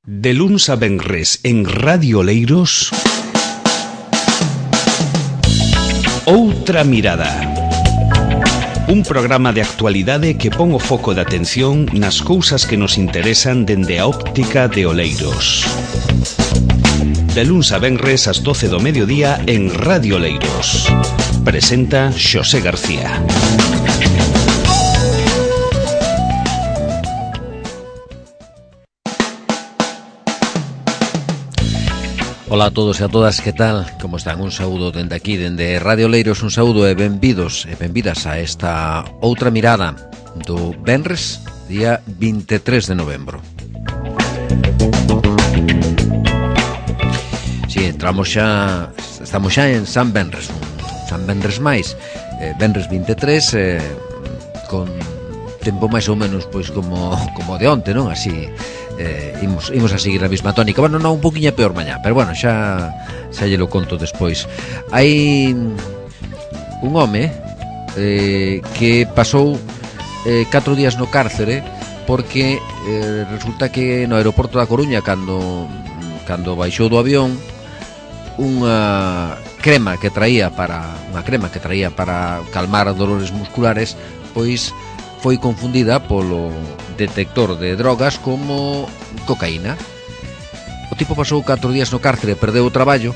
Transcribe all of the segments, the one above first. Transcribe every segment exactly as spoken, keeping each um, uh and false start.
De luns a venres en Radio Oleiros, Outra Mirada. Un programa de actualidade que pon o foco de atención nas cousas que nos interesan dende a óptica de Oleiros. De luns a venres ás doce do mediodía en Radio Oleiros. Presenta Xosé García. Ola a todos e a todas, que tal? Como están? Un saúdo dende aquí, dende Radio Oleiros, un saúdo e benvidos e benvidas a esta outra mirada do venres, día vinte e tres de novembro. Si, sí, entramos xa, estamos xa en San Venres, un San Venres máis, eh, venres vinte e tres, eh, con tempo máis ou menos pois como, como de onte, non? Así... Eh, imos, imos a seguir a mesma tónica. Bueno, non, un poquinho peor mañá, pero bueno, xa xa lle lo conto despois. Hai un home eh, que pasou eh, catro días no cárcere porque eh, resulta que no aeroporto da Coruña, cando cando baixou do avión, unha crema que traía para unha crema que traía para calmar dolores musculares, pois foi confundida polo detector de drogas como cocaína. O tipo pasou catro días no cárcere, perdeu o traballo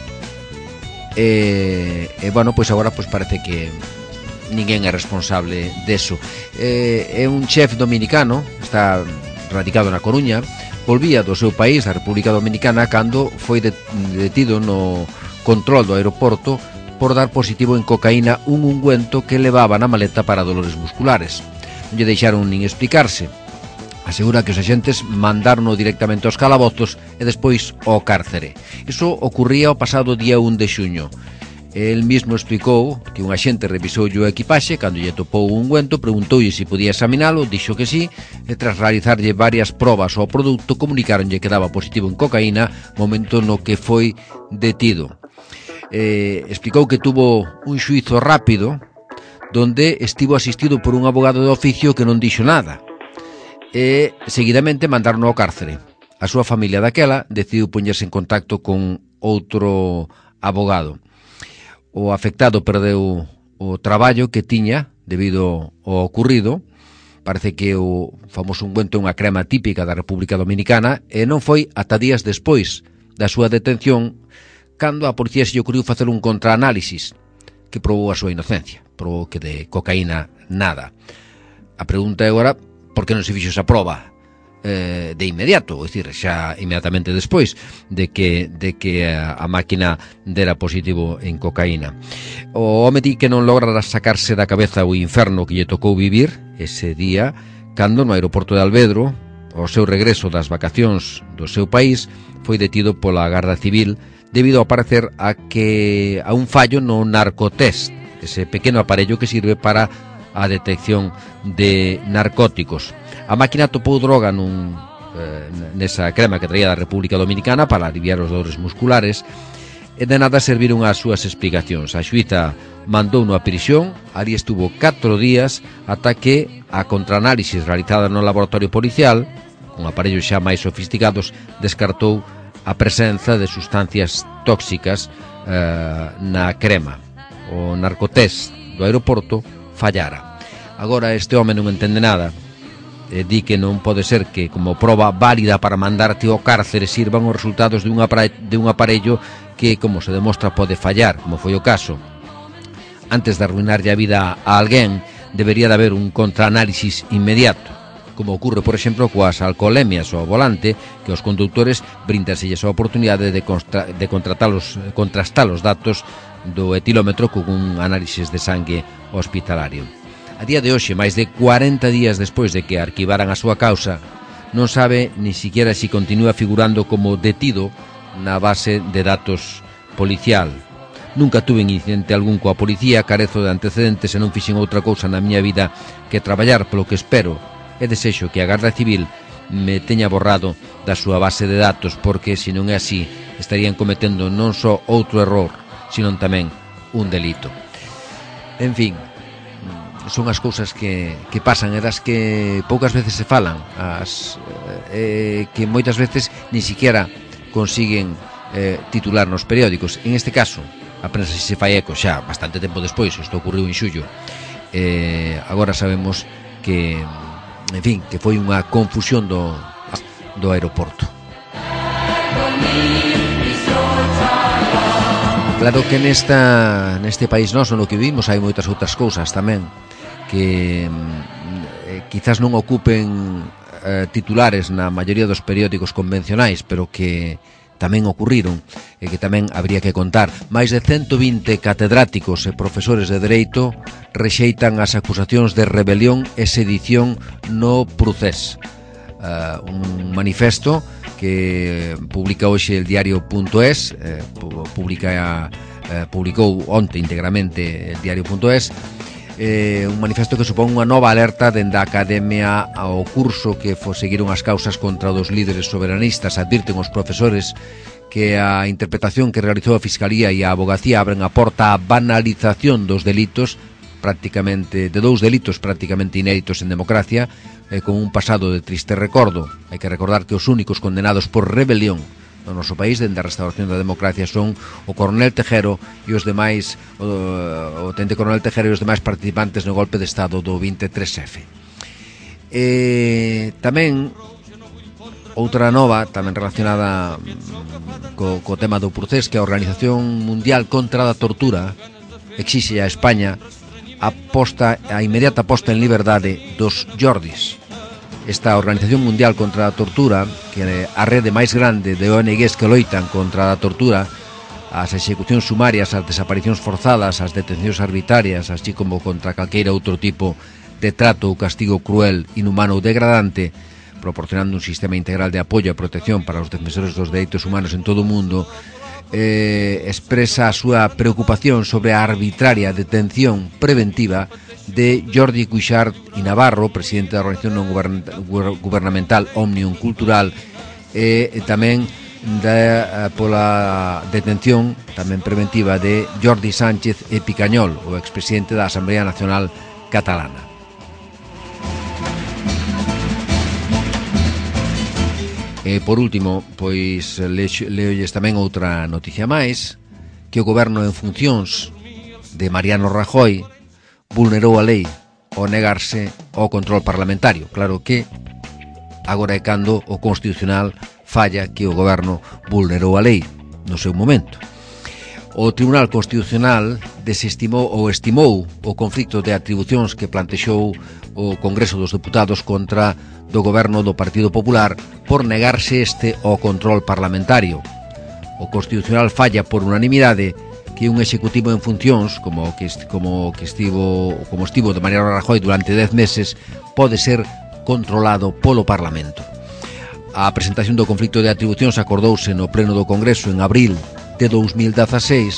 e, e bueno, pois agora pois parece que ninguén é responsable deso. E, é un chef dominicano, está radicado na Coruña, volvía do seu país, a República Dominicana, cando foi detido no control do aeroporto por dar positivo en cocaína, un ungüento que levaba na maleta para dolores musculares. Non lle deixaron nin explicarse. Asegura que os axentes mandaron directamente aos calabozos e despois ao cárcere. Iso ocurría o pasado día un de xuño. El mismo explicou que un axente revisou o equipaxe, cando lle topou un ungüento, preguntoulle se podía examinalo, dixo que sí, e tras realizarlle varias probas ao produto, comunicaronlle que daba positivo en cocaína, momento no que foi detido. Eh, explicou que tuvo un xuízo rápido, donde estivo asistido por un abogado de oficio que non dixo nada. E, seguidamente, mandaron ao cárcere. A súa familia daquela decidiu poñerse en contacto con outro abogado. O afectado perdeu o traballo que tiña debido ao ocurrido. Parece que o famoso ungüento é unha crema típica da República Dominicana e non foi ata días despois da súa detención cando a policía se lle ocurriu facer un contraanálisis que probou a súa inocencia, probou que de cocaína nada. A pregunta é agora, por que non se fixo esa proba eh, de inmediato, é dicir, xa inmediatamente despois de que, de que a, a máquina dera positivo en cocaína. O home di que non logra sacarse da cabeza o inferno que lle tocou vivir ese día cando no aeroporto de Alvedro, ao seu regreso das vacacións do seu país, foi detido pola Garda Civil debido ao parecer a que a un fallo no narcotest, ese pequeno aparello que sirve para a detección de narcóticos. A máquina topou droga nun, eh, nesa crema que traía da República Dominicana para aliviar os dolores musculares e de nada serviron as súas explicacións. A xuíza mandou a prisión, ali estuvo catro días ata que a contraanálisis realizada no laboratorio policial, con aparellos xa máis sofisticados, descartou a presenza de sustancias tóxicas eh, na crema. O narcotest do aeroporto fallara. Agora este home non entende nada e di que non pode ser que como proba válida para mandarte ao cárcere sirvan os resultados de un aparello, de un aparello que, como se demostra, pode fallar, como foi o caso. Antes de arruinarlle a vida a alguén, debería de haber un contraanálisis inmediato, como ocurre, por exemplo, coas alcoholemias ao volante, que os conductores bríndaselles a oportunidade de, constra- de contratalos, contrastar os datos do etilómetro con un análisis de sangue hospitalario. A día de hoxe, máis de cuarenta días despois de que arquivaran a súa causa, non sabe ni siquiera se continúa figurando como detido na base de datos policial. Nunca tuve incidente algún coa policía, carezo de antecedentes e non fixen outra cousa na miña vida que traballar, polo que espero e desexo que a Garda Civil me teña borrado da súa base de datos, porque se non é así estarían cometendo non só outro error, sino tamén un delito. En fin, son as cousas que, que pasan e das que poucas veces se falan, as, eh, que moitas veces ni siquiera consiguen eh, titular nos periódicos. En este caso, a prensa se fai eco xa bastante tempo despois, isto ocorreu en xullo. Eh, agora sabemos que, en fin, que foi unha confusión do, do aeroporto. Claro que nesta neste país noso no que vivimos hai moitas outras cousas tamén que eh, quizás non ocupen eh, titulares na maioría dos periódicos convencionais, pero que tamén ocurriron e que tamén habría que contar. Máis de ciento vinte catedráticos e profesores de Dereito rexeitan as acusacións de rebelión e sedición no Procés. Uh, un manifesto que publica hoxe el diario.es, eh, publica, eh, publicou onte íntegramente el diario.es, eh, un manifesto que supón unha nova alerta dende a Academia ao curso que fo seguiron as causas contra os líderes soberanistas. Advirten os profesores que a interpretación que realizou a Fiscalía e a Abogacía abren a porta á banalización dos delitos prácticamente de dous delitos prácticamente inéditos en democracia, eh, con un pasado de triste recordo. Hai que recordar que os únicos condenados por rebelión no noso país dende a restauración da democracia son o coronel Tejero e os demais o, o tente coronel Tejero e os demais participantes no golpe de estado do veintitrés efe. E tamén outra nova, tamén relacionada co, co tema do Procés, que a Organización Mundial contra a Tortura exixe a España a, posta, a inmediata posta en liberdade dos Jordis. Esta Organización Mundial contra a Tortura, que é a rede máis grande de O N Ges que loitan contra a tortura, as execucións sumarias, as desaparicións forzadas, as detencións arbitrarias, así como contra calqueira outro tipo de trato ou castigo cruel, inhumano ou degradante, proporcionando un sistema integral de apoio e protección para os defensores dos dereitos humanos en todo o mundo, eh, expresa a súa preocupación sobre a arbitraria detención preventiva de Jordi Cuixart y Navarro, presidente da organización non gubernamental Òmnium Cultural, e tamén da, pola detención tamén preventiva de Jordi Sánchez e Picañol, o expresidente da Asamblea Nacional Catalana. E por último, pois leolles tamén outra noticia máis, que o goberno en funcións de Mariano Rajoy vulnerou a lei ao negarse ao control parlamentario. Claro que agora é cando o Constitucional falla que o goberno vulnerou a lei no seu momento. O Tribunal Constitucional desestimou ou estimou o conflito de atribucións que plantexou o Congreso dos Deputados contra do goberno do Partido Popular por negarse este ao control parlamentario. O Constitucional falla por unanimidade que un executivo en funcións como que como que estivo como estivo de Mariano Rajoy durante dez meses pode ser controlado polo Parlamento. A presentación do conflito de atribucións acordouse no pleno do Congreso en abril de dous mil dezaseis.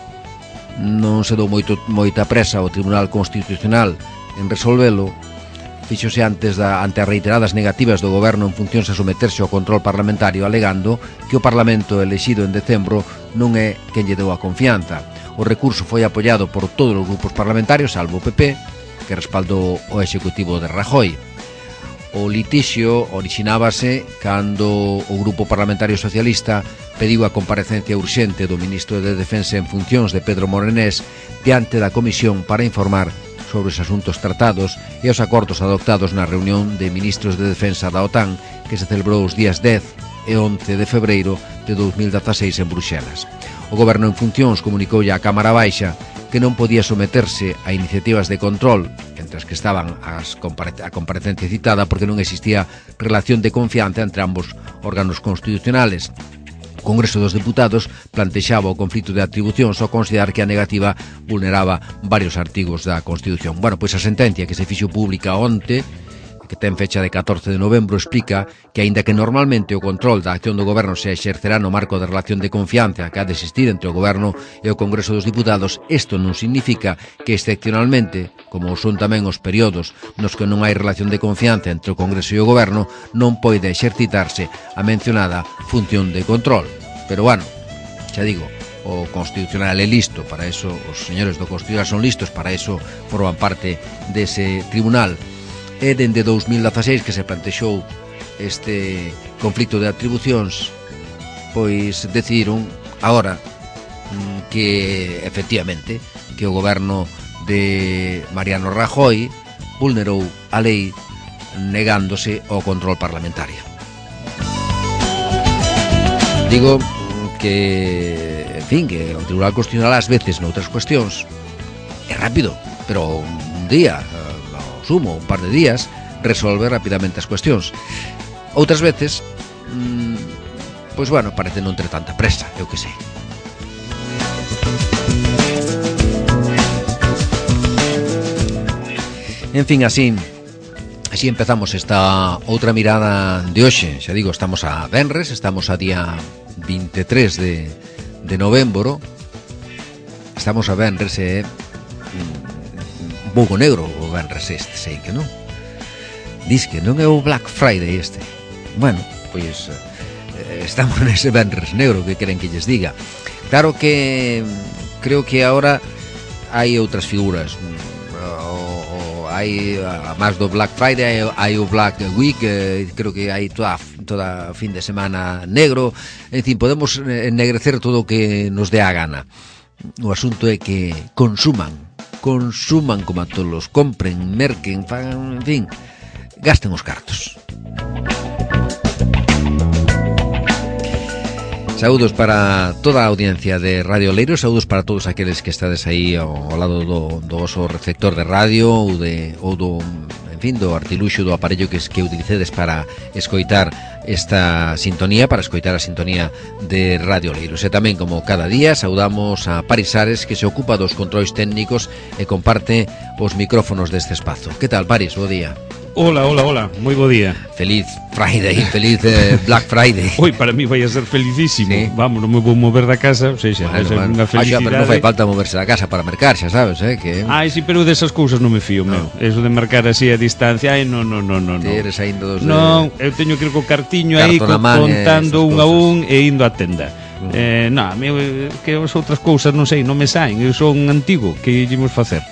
Non se dou moito, moita presa ao Tribunal Constitucional en resolvelo. Fíxose antes da, ante as reiteradas negativas do goberno en funcións a someterse ao control parlamentario, alegando que o Parlamento elexido en decembro non é quen lle deu a confianza. O recurso foi apoiado por todos os grupos parlamentarios, salvo o P P, que respaldou o executivo de Rajoy. O litixio orixinábase cando o Grupo Parlamentario Socialista pediu a comparecencia urxente do ministro de Defensa en funcións de Pedro Morenés diante da comisión para informar sobre os asuntos tratados e os acordos adoptados na reunión de ministros de Defensa da OTAN que se celebrou os días dez e once de febreiro de dous mil dezaseis en Bruxelas. O goberno en funcións comunicoulle á Cámara Baixa que non podía someterse a iniciativas de control, entre as que estaban as compare- a comparecencia citada, porque non existía relación de confianza entre ambos órganos constitucionales. O Congreso dos Deputados plantexaba o conflito de atribucións ao considerar que a negativa vulneraba varios artigos da Constitución. Bueno, pois a sentencia que se fixo pública onte, que ten fecha de catorce de novembro, explica que, aínda que normalmente o control da acción do goberno se exercerá no marco da relación de confianza que ha de existir entre o goberno e o Congreso dos Deputados, isto non significa que excepcionalmente, como son tamén os períodos nos que non hai relación de confianza entre o Congreso e o goberno, non pode exercitarse a mencionada función de control. Pero, bueno, xa digo, o Constitucional é listo, para eso os señores do Constitucional son listos, para eso forman parte dese tribunal. E dende dous mil dezaseis que se plantexou este conflicto de atribucións, pois decidiron agora que efectivamente que o goberno de Mariano Rajoy vulnerou a lei negándose ao control parlamentario. Digo que, en fin, que o Tribunal Constitucional ás veces noutras cuestións é rápido, pero un día, ao sumo, un par de días, resolve rapidamente as cuestións. Outras veces, mmm, pois bueno, parece non ter tanta presa, eu que sei. En fin, así así empezamos esta outra mirada de hoxe. Xa digo, estamos a venres, estamos a día vinte e tres de, de novembro. Estamos a venres e un pouco negro o venres este, sei que non. Diz que non é o Black Friday este. Bueno, pois eh, estamos nese venres negro, que queren que lles diga. Claro que creo que agora hai outras figuras. Hai, a máis do Black Friday, hai o Black Week, eh, creo que hai toda, toda fin de semana negro. En fin, podemos ennegrecer todo o que nos dé a gana. O asunto é que consuman, consuman como a todos, compren, merquen, fagan, en fin, gasten os cartos. Saúdos para toda a audiencia de Radio Oleiros, saúdos para todos aqueles que estades aí ao, ao lado do, do vosso receptor de radio ou, de, ou do, en fin, do artiluxo do aparello que, que utilicedes para escoitar esta sintonía, para escoitar a sintonía de Radio Oleiros. E tamén, como cada día, saudamos a Paris Ares, que se ocupa dos controis técnicos e comparte os micrófonos deste espazo. Que tal, Paris? Bo día. Hola, hola, hola, moi bo día. Feliz Friday, feliz eh, Black Friday. Oi, para mí vai a ser felicísimo, sí. Vamos, non me vou mover da casa, ou seja, bueno, vai ser bueno. unha felicidade. Ah, xa, pero non fai falta moverse da casa para mercar, xa sabes, eh, que... Ai, si, sí, pero desas cousas non me fío, no. Meu. Eso de marcar así a distancia, ai, non, non, non, non. Ti eres aindo dos de... Non, eu teño que ir co cartiño aí, co, contando un a un e indo á tenda. Uh-huh. Eh, non, meu, que as outras cousas non sei, non me saen, eu son antigo, que íamos facer?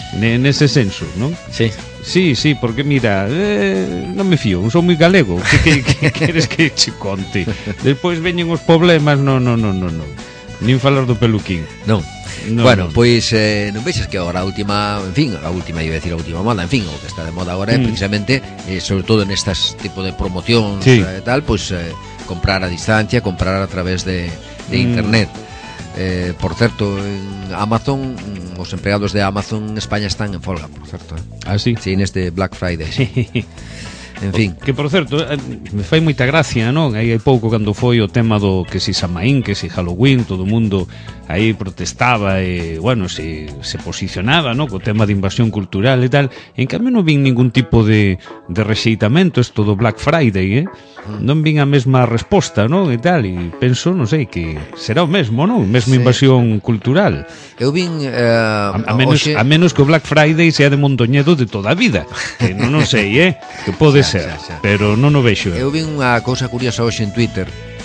Nese senso, non? Sí. Sí, sí, porque mira, eh, non me fío, son moi galego. Que, que, que queres que che conte? Despois veñen os problemas, non, non, non, non, non. Nin falar do peluquín. Non. No, bueno, no. pois eh, non vexes que agora a última, en fin, a última, iba a decir a última moda, en fin, o que está de moda agora é mm. precisamente, eh, sobre todo nestas tipo de promocións e sí. eh, tal, pois eh, comprar a distancia, comprar a través de, de mm. internet. Eh, por certo, en Amazon, os empregados de Amazon en España están en folga, por certo. Eh? Ah, sí? Sí, neste Black Friday. Sí. En fin. Que, por certo, me fai moita gracia, non? Aí hai pouco cando foi o tema do que si Samaín, que si Halloween, todo o mundo aí protestaba e, bueno, se, se posicionaba, non? Co tema de invasión cultural e tal. En cambio non vin ningún tipo de, de rexeitamento isto do Black Friday, eh? Non vin a mesma resposta, non? E tal, e penso, non sei, que será o mesmo, non? O mesmo sí. Invasión cultural. Eu vin... Eh, a, a, menos, oxe... a menos que o Black Friday sea de Mondoñedo de toda a vida. Que non, non sei, eh? Que pode xa, ser, xa, xa. Pero non o vexo. Eu vin unha cousa curiosa hoxe en Twitter.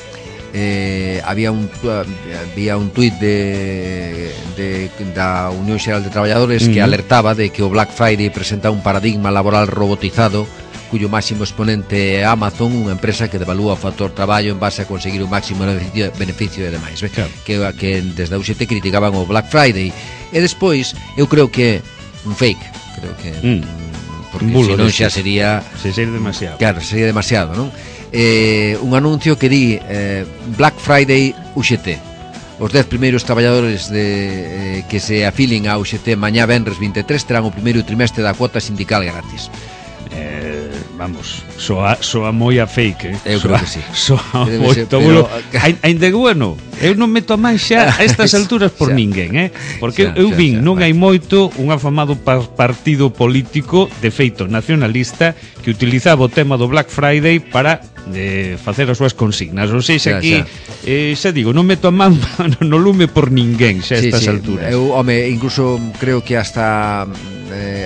Eh, había un había un tuit de, de da Unión Xeral de Traballadores uh-huh. que alertaba de que o Black Friday presenta un paradigma laboral robotizado cuyo máximo exponente é Amazon, unha empresa que devalúa o factor traballo en base a conseguir o máximo beneficio, beneficio e demais, claro. que, que desde a U X T criticaban o Black Friday e despois eu creo que un fake, creo que mm. porque se non xa sería se sería demasiado. Claro, sería demasiado, non? Eh, un anuncio que di eh, Black Friday U X T. Os dez primeiros traballadores de, eh, que se afilen a U X T mañá venres vinte e tres terán o primeiro trimestre da cuota sindical gratis. Eh, vamos, soa, soa moi a fake, eh? Eu soa, creo que sí. Soa moi tabulo. Ainda que bueno, eu non meto a man xa a estas alturas por xa. Ninguén, eh? Porque xa, eu vin, xa, xa, non hai moito un afamado partido político de feito nacionalista que utilizaba o tema do Black Friday para de facer as súas consignas. Ou seja, xa, aquí xa. Eh, xa digo, non meto a man no lume por ninguén xa a sí, estas sí. alturas. Eu, home, incluso creo que hasta eh,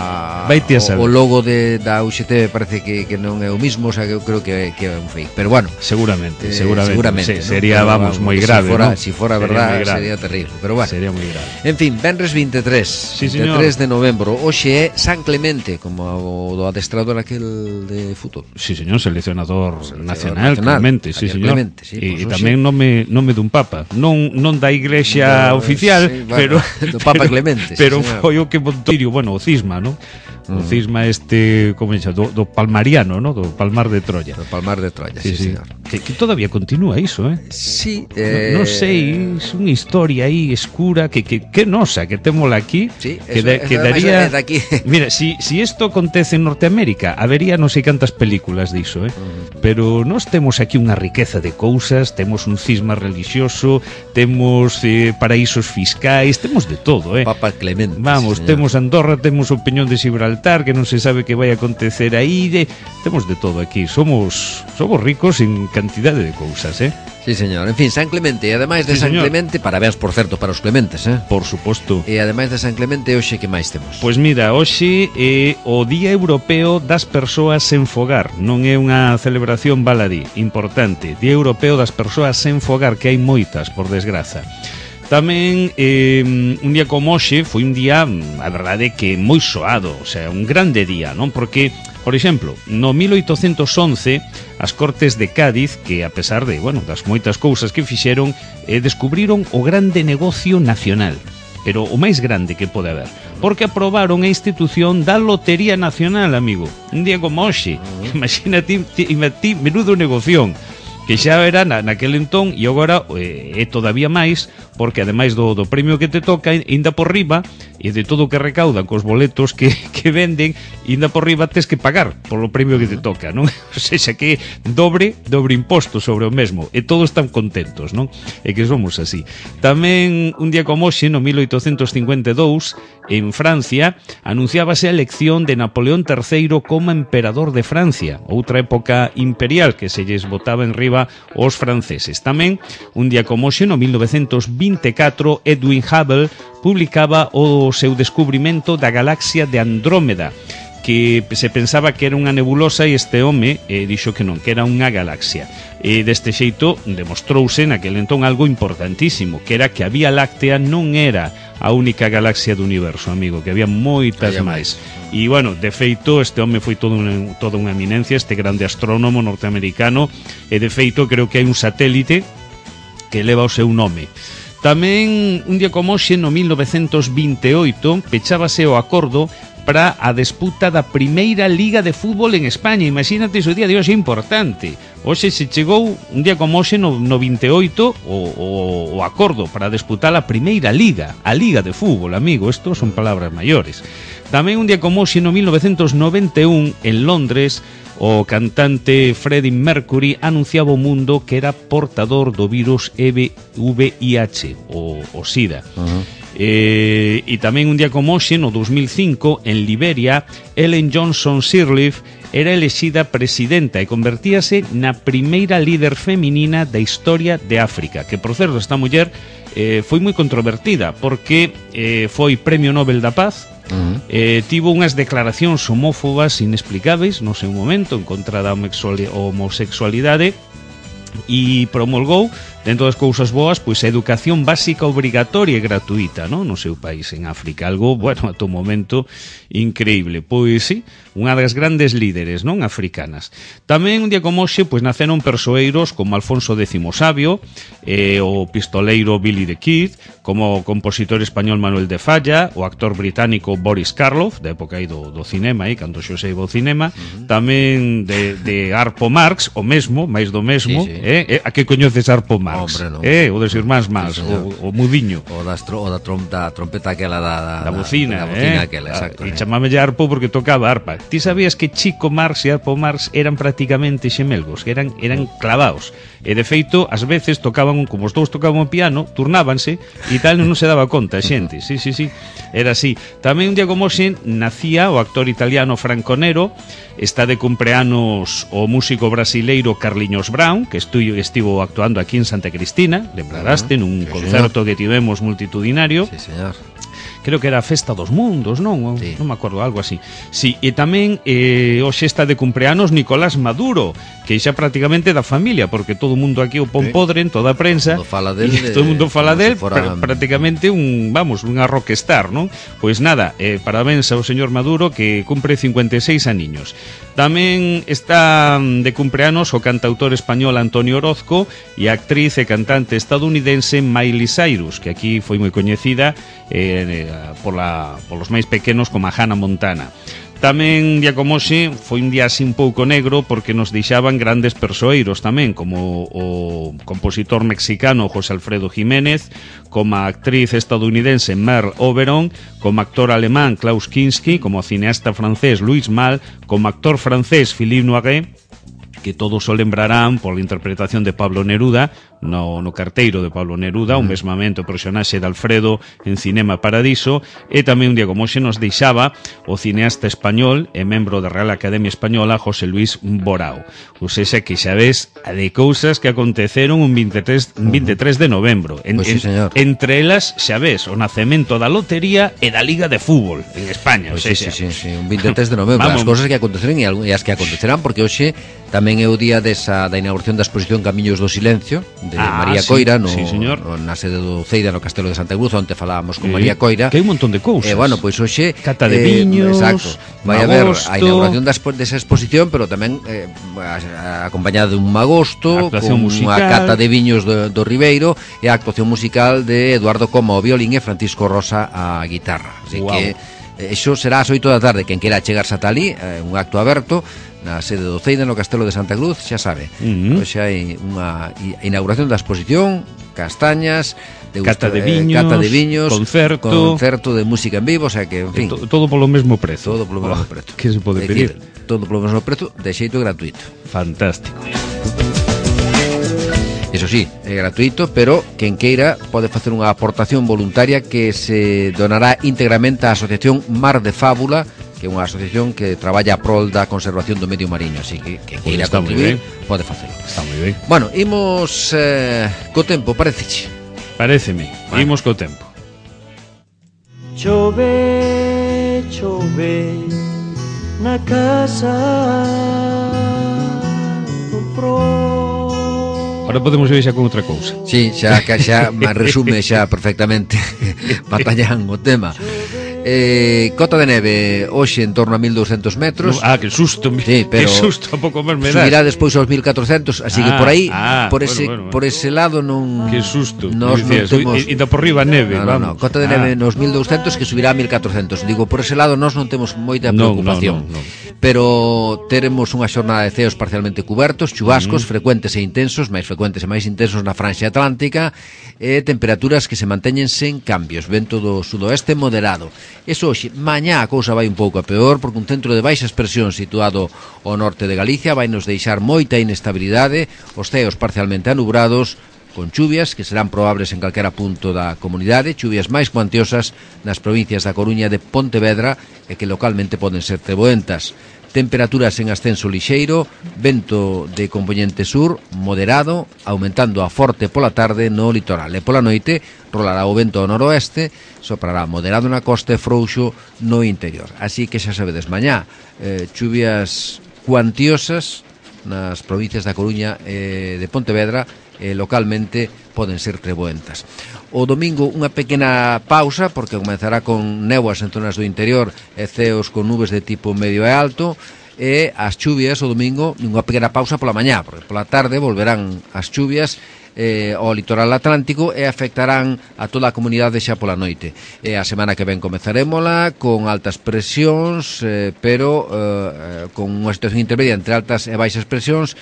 a, a o, o logo de, da U X T parece que, que non é o mismo, o sea, que eu creo que, que é un fake, pero bueno, seguramente, eh, seguramente, seguramente sí, ¿no? sería, pero, vamos, moi grave, si fora, ¿no? Si fora sería verdad, sería terrible, pero bueno. Sería moi grave. En fin, venres veintitrés, sí, veintitrés de novembro, hoxe é San Clemente, como o do adestrador aquel de fútbol. Sí, señor, seleccionador, seleccionador nacional, nacional, Clemente, sí, señor. Clemente, sí, e pues, tamén non me, non me dun papa, non, non da iglesia no, oficial, sí, bueno, pero do Papa Clemente, pero sí, foi o que montou, bueno, o cisma, ¿no? O cisma este, como se do, do palmariano, ¿no? Do Palmar de Troya. Do Palmar de Troya, sí, sí, sí. señor. Que, que todavía continúa iso, eh? Sí, eh... Non no sei, é unha historia aí escura que, que, que nosa, que témola aquí, sí, que, eso, da, que daría... é daqui. Mira, si, si isto acontece en Norteamérica, habería non sei cantas películas diso, eh? Uh-huh. Pero nós temos aquí unha riqueza de cousas, temos un cisma religioso, temos eh, paraísos fiscais, temos de todo, eh? Papa Clemente. Vamos, sí, temos Andorra, temos o Peñón de Gibraltar, que non se sabe que vai acontecer aí, de, temos de todo aquí. Somos somos ricos en cantidade de cousas, eh? Sí, señor. En fin, San Clemente, e ademais de sí, San señor. Clemente, parabéns, por certo, para os Clementes, eh? Por suposto. E ademais de San Clemente, hoxe que máis temos? Pois mira, hoxe é o Día Europeo das Persoas sen Fogar. Non é unha celebración baladí, importante. Día Europeo das Persoas sen Fogar, que hai moitas, por desgraza. Tamén eh, un día como hoxe foi un día, a verdade, que moi soado, o sea, un grande día, non? Porque, por exemplo, no mil oitocentos once as Cortes de Cádiz, que a pesar de, bueno, das moitas cousas que fixeron, eh, descubriron o grande negocio nacional, pero o máis grande que pode haber, porque aprobaron a institución da Lotería Nacional, amigo. Un día como hoxe, imagínate, ti, menudo negoción, que xa era na, naquel entón, e agora eh, é todavía máis, porque ademais do, do premio que te toca, ainda por riba, e de todo o que recaudan cos boletos que, que venden, ainda por riba tes que pagar polo premio que te toca, non? O sea, que dobre, dobre imposto sobre o mesmo, e todos están contentos, non? É que somos así. Tamén, un día como hoxe, no mil oitocentos cincuenta e dous, en Francia, anunciábase a elección de Napoleón terceiro como emperador de Francia, outra época imperial que se lles botaba en riba os franceses. Tamén, un día como hoxe, no mil novecentos vinte e catro, Edwin Hubble publicaba o seu descubrimento da galaxia de Andrómeda, que se pensaba que era unha nebulosa, e este home eh, dixo que non, que era unha galaxia. E deste xeito demostrouse naquel entón algo importantísimo, que era que a Vía Láctea non era a única galaxia do universo, amigo, que había moitas máis. E, bueno, de feito, este home foi todo un, toda unha eminencia, este grande astrónomo norteamericano, e de feito creo que hai un satélite que leva o seu nome. Tamén, un día como hoxe, no mil novecentos vinte e oito, pechábase o acordo para a disputa da primeira liga de fútbol en España. Imagínate, o día de hoxe é importante. Hoxe se chegou, un día como hoxe, no, no vinte e oito, o, o, o acordo para disputar a primeira liga, a liga de fútbol, amigo. Estos son palabras maiores. Tamén un día como hoxe, no mil novecentos noventa e un, en Londres, o cantante Freddie Mercury anunciaba ao mundo que era portador do virus E V I H, o, o SIDA. Uh-huh. Eh, e tamén un día como hoxe, no dos mil cinco, en Liberia, Ellen Johnson Sirleaf era elexida presidenta e convertíase na primeira líder feminina da historia de África, que, por certo, esta muller eh, foi moi controvertida, porque eh, foi Premio Nobel da Paz. Uh-huh. eh, tivo unhas declaracións homófobas inexplicáveis no seu momento en contra da homosexualidade, e promulgou, dentro das cousas boas, pois a educación básica obrigatoria e gratuita, non? No seu país, en África, algo, bueno, ata o momento increíble. Pois sí, unha das grandes líderes, non, africanas. Tamén un día como hoxe, pois naceron persoeiros como Alfonso décimo Sabio, eh, o pistoleiro Billy the Kid, como o compositor español Manuel de Falla, o actor británico Boris Karloff, da época aí do, do cinema, aí, cando xo seiba o cinema, uh-huh. Tamén de, de Harpo Marx, o mesmo, máis do mesmo, sí, sí. Eh? A que coñeces Harpo Marx? Marx. Hombre, non. Eh, o dos irmáns Marx, Sí, o, o mudiño. O, das tro, o da, trom, da trompeta aquela da, da, Da bocina, da, da bocina eh? aquela, exacto. E eh. chamame arpo porque tocaba arpa. Ti sabías que Chico Marx e Arpo Marx eran prácticamente xemelgos, que eran eran clavados. E de feito, ás veces tocaban, como os dous tocaban o piano, turnábanse e tal non se daba conta a xente. Sí, sí, sí. Era así. Tamén un día como hoxe nacía o actor italiano Franco Nero. Está de cumpleanos o músico brasileiro Carliños Brown, que estu- estivo actuando aquí en Santa Cristina, lembraraste, nun Sí, concerto que tivemos multitudinario. Sí, señor. Creo que era a Festa dos Mundos, non? O, Sí. Non me acordo, algo así. Sí, e tamén eh, hoxe está de cumpleanos Nicolás Maduro, que xa prácticamente da familia, porque todo o mundo aquí o pon Sí. podre en toda a prensa. Todo fala del, e todo o mundo eh, fala como del, si fora- pr- prácticamente un, vamos, unha rockstar, non? Pois nada, eh, parabéns ao señor Maduro, que cumpre cincuenta e seis aniños. Tamén está mm, de cumpleanos o cantautor español Antonio Orozco e a actriz e cantante estadounidense Miley Cyrus, que aquí foi moi coñecida eh, pola, polos máis pequenos como a Hannah Montana. Tamén, día como hoxe, foi un día así un pouco negro porque nos deixaban grandes persoeiros tamén, como o compositor mexicano José Alfredo Jiménez, como a actriz estadounidense Merle Oberon, como actor alemán Klaus Kinski, como cineasta francés Louis Malle, como actor francés Philippe Noiret, que todos o lembrarán pola interpretación de Pablo Neruda no, no Carteiro de Pablo Neruda, un mesmamente o personaxe de Alfredo en Cinema Paradiso, e tamén un día como hoxe nos deixaba o cineasta español e membro da Real Academia Española José Luis Borao. O sexa que xa ves a de cousas que aconteceron un veintitrés, un veintitrés de novembro. En, Pois sí, señor. en, entre elas, xa ves, o nacemento da lotería e da Liga de Fútbol en España. Pois O sí, sexa, sí, sí, sí, un veintitrés de novembro. Vamos. As cousas que aconteceron e, algún- e as que acontecerán, porque hoxe tamén é o día desa, da inauguración da exposición Camiños do Silencio de Ah, María sí, Coira no, sí, señor. no, na sede do Ceida no Castelo de Santa Cruz, onde falábamos con Sí, María Coira. que hai un montón de cousas. E bueno, pois hoxe Cata de eh, viños, exacto, vai un haber agosto. a inauguración da expo- desa exposición, pero tamén eh, a- a- acompañada de un magosto, Actuación con musical. unha cata de viños do, do Ribeiro e a actuación musical de Eduardo Coma ao violín e Francisco Rosa á guitarra. Así Guau. que eh, iso será ás oito da tarde. Quen queira chegarse ata ali, eh, un acto aberto na sede do Ceida no Castelo de Santa Cruz, xa sabe. Uh-huh. Hoxe hai unha i- inauguración da exposición, castañas, degusta- Cata de eh, viños, cata de viños, concerto. concerto de música en vivo, o sea que, en fin, To- todo polo mesmo prezo. todo polo mesmo Oh, prezo. Que se pode É dicir, pedir? todo polo mesmo prezo, de xeito gratuito. Fantástico. Eso sí, é gratuito, pero quen queira pode facer unha aportación voluntaria que se donará íntegramente á Asociación Mar de Fábula, que é unha asociación que traballa a prol da conservación do medio mariño, así que quen Pois queira está moi contribuir ben. pode facelo. Está moi ben. Bueno, imos eh, co tempo, pareceche. Paréceme. Bueno. Imos co tempo. Chove, chove na casa do pro. Ahora podemos ir xa con outra cousa. Sí, xa, ca- xa me resume xa perfectamente Batallán o tema. Eh, cota de neve hoxe en torno a mil doscientos metros. No, ah, que susto. Sí, pero que susto, a pouco máis me das. subirá despois aos mil catrocentos, así que Ah, por aí, ah, por bueno, ese bueno, bueno. por ese lado non Que susto. Nos non Dicías, temos e, e da por riba neve, No, no, no, vamos. cota de neve nos mil doscientos que subirá a mil catrocentos. Digo, por ese lado nós non temos moita Non, preocupación. non, non, non. Pero teremos unha xornada de ceos parcialmente cubertos, chubascos frecuentes e intensos, máis frecuentes e máis intensos na franxa atlántica, e temperaturas que se manteñen sen cambios, vento do sudoeste moderado. Eso hoxe, mañá a cousa vai un pouco a peor, porque un centro de baixas presións situado ao norte de Galicia vai nos deixar moita inestabilidade, os ceos parcialmente anubrados, con chuvias que serán probables en calquera punto da comunidade, chuvias máis cuantiosas nas provincias da Coruña e de Pontevedra e que localmente poden ser treboentas. Temperaturas en ascenso lixeiro, vento de componente sur moderado, aumentando a forte pola tarde no litoral. E pola noite rolará o vento ao noroeste, soprará moderado na costa e frouxo no interior. Así que xa sabedes, mañá eh, chuvias cuantiosas nas provincias da Coruña e de Pontevedra, e localmente poden ser treboentas. O domingo unha pequena pausa, porque comenzará con néboas en zonas do interior e ceos con nubes de tipo medio e alto, e as chuvias o domingo, unha pequena pausa pola mañá, porque pola tarde volverán as chuvias eh, ao litoral atlántico e afectarán a toda a comunidade xa pola noite. E a semana que ven comezarémola con altas presións, eh, pero eh, con unha situación intermedia entre altas e baixas presións,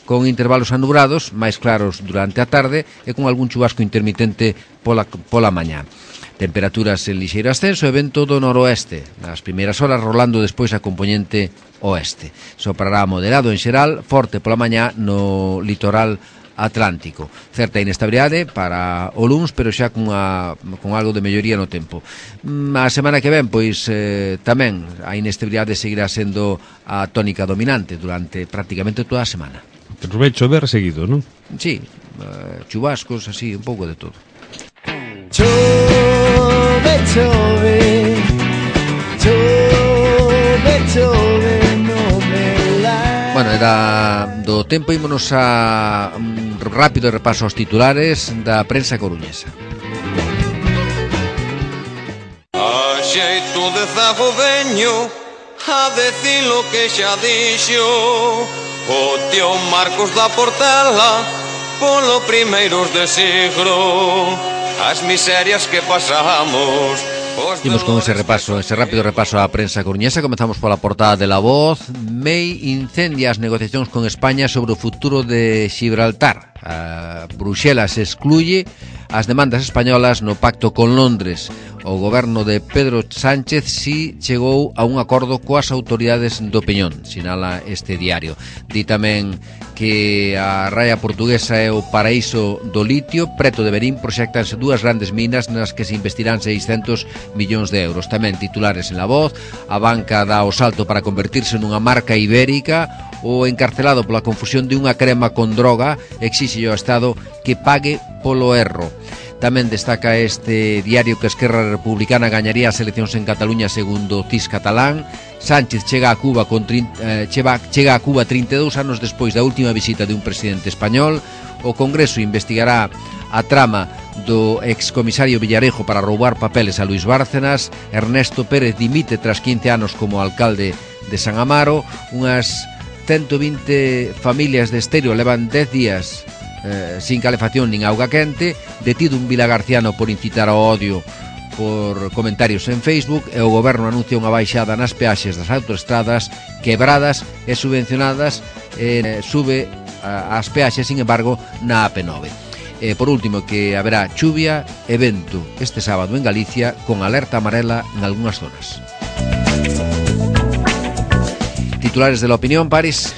con intervalos anubrados, máis claros durante a tarde e con algún chubasco intermitente pola, pola mañá. Temperaturas en lixeiro ascenso e vento do noroeste, nas primeiras horas rolando despois a componente oeste. Soprará moderado en xeral, forte pola mañá no litoral atlántico. Certa inestabilidade para o luns, pero xa con, a, con algo de melloría no tempo. A semana que ven, pois, eh, tamén a inestabilidade seguirá sendo a tónica dominante durante prácticamente toda a semana. Pero vai chover seguido, non? Sí, eh, chubascos, así, un pouco de todo. Chove, chove, chove, chove, no me la... Bueno, era do tempo, ímonos a un rápido repaso aos titulares da prensa coruñesa. A xeito de zago veño a decir lo que xa dixo o tío Marcos da Portela polo primeiros de siglo, as miserias que pasamos. Imos con ese repaso, ese rápido repaso á prensa coruñesa. Comezamos pola portada de La Voz. May incendia as negociacións con España sobre o futuro de Gibraltar. A Bruxelas excluye as demandas españolas no pacto con Londres. O goberno de Pedro Sánchez si chegou a un acordo coas autoridades do Peñón, sinala este diario. Di tamén que a raia portuguesa é o paraíso do litio. Preto de Verín proxectanse dúas grandes minas nas que se investirán seiscentos millóns de euros. Tamén titulares en La Voz. A banca dá o salto para convertirse nunha marca ibérica. O encarcelado pola confusión de unha crema con droga exixe ao Estado que pague polo erro. Tamén destaca este diario que Esquerra Republicana gañaría as eleccións en Cataluña segundo o C I S catalán. Sánchez chega a Cuba con eh, chega, chega a Cuba trinta e dous anos despois da última visita de un presidente español. O Congreso investigará a trama do excomisario Villarejo para roubar papeles a Luis Bárcenas. Ernesto Pérez dimite tras quince anos como alcalde de San Amaro. Unhas ciento vinte familias de Esteiro levan dez días Eh, sin calefacción nin auga quente. Detido un vilagarciano por incitar ao odio por comentarios en Facebook. E o goberno anuncia unha baixada nas peaxes das autoestradas quebradas e subvencionadas. eh, Sube as peaxes, sin embargo, na A P nove. E por último, que haberá chuvia e vento este sábado en Galicia, con alerta amarela en algunhas zonas. Titulares de La Opinión, París.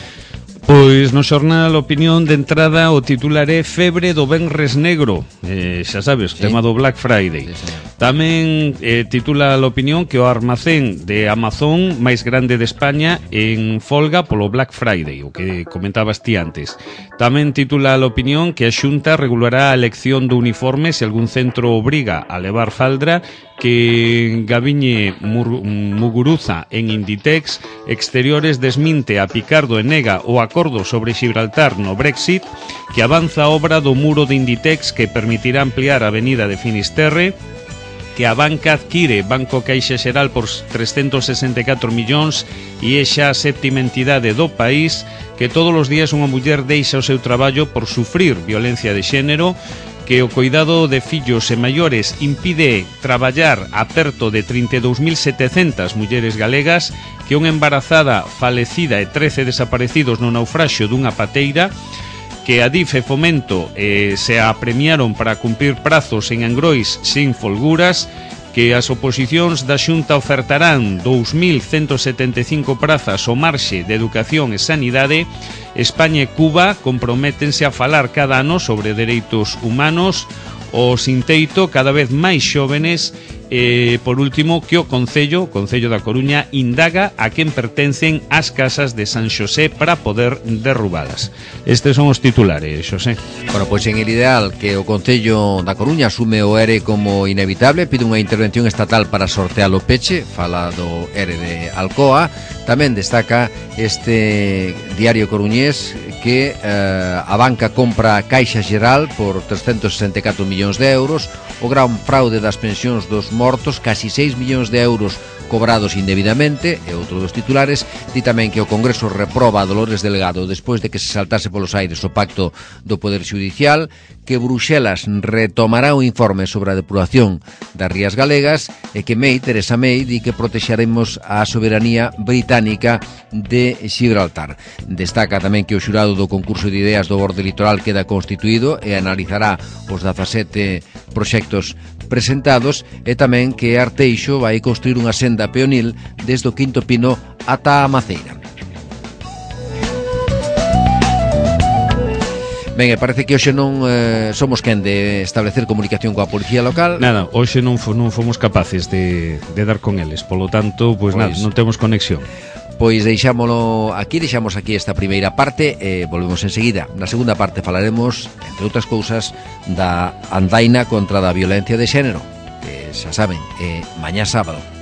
Pois no xornal Opinión de entrada o titular é Febre do Venres Negro, eh, xa sabes, sí. Tema do Black Friday. Sí, tamén eh, titula a Opinión que o almacén de Amazon máis grande de España en folga polo Black Friday, o que comentabas ti antes. Tamén titula a Opinión que a Xunta regulará a elección do uniforme se algún centro obriga a levar faldra, que Gaviñe Muguruza en Inditex. Exteriores desminte a Picardo e nega o acordo sobre Gibraltar no Brexit, que avanza a obra do muro de Inditex que permitirá ampliar a avenida de Finisterre, que a banca adquire Banco Caixa Xeral por trescentos sesenta e catro millóns e é xa a séptima entidade do país, que todos os días unha muller deixa o seu traballo por sufrir violencia de xénero, que o cuidado de fillos e maiores impide traballar a perto de trinta e dous mil setecentas mulleres galegas, que unha embarazada falecida e trece desaparecidos no naufraxio dunha pateira, que a D I F e Fomento eh, se apremiaron para cumprir prazos en Angrois sin folguras, que as oposicións da Xunta ofertarán dous mil cento setenta e cinco prazas ao marxe de Educación e Sanidade. España e Cuba comprométense a falar cada ano sobre dereitos humanos. O sinteito cada vez máis xóvenes. E, por último, que o Concello, o Concello da Coruña, indaga a quen pertencen as casas de San Xosé para poder derrubalas. Estes son os titulares, Xosé. Bueno, pois en el ideal que o Concello da Coruña asume o E R E como inevitable, pide unha intervención estatal para sortear o peche, fala do E R E de Alcoa. Tamén destaca este diario coruñés que eh, a banca compra Caixa Xeral por trescentos sesenta e catro millóns de euros. O gran fraude das pensións dos mortos, casi seis millóns de euros cobrados indebidamente, e outro dos titulares. Di tamén que o Congreso reproba a Dolores Delgado despois de que se saltase polos aires o pacto do Poder Xudicial, que Bruxelas retomará o informe sobre a depuración das rías galegas e que May, Teresa May, di que protexaremos a soberanía británica de Gibraltar. Destaca tamén que o xurado do concurso de ideas do borde litoral queda constituído e analizará os dezasete proxectos presentados e tamén que Arteixo vai construir unha senda peonil desde o Quinto Pino ata a Maceira. Ben, e parece que hoxe non eh, somos quen de establecer comunicación coa policía local. Nada, hoxe non, non fomos capaces de, de dar con eles, polo tanto, pois, pues, nada, non temos conexión. Pois deixámolo aquí, deixamos aquí esta primeira parte e volvemos enseguida. Na segunda parte falaremos, entre outras cousas, da andaina contra da violencia de xénero, que xa saben, é mañá sábado.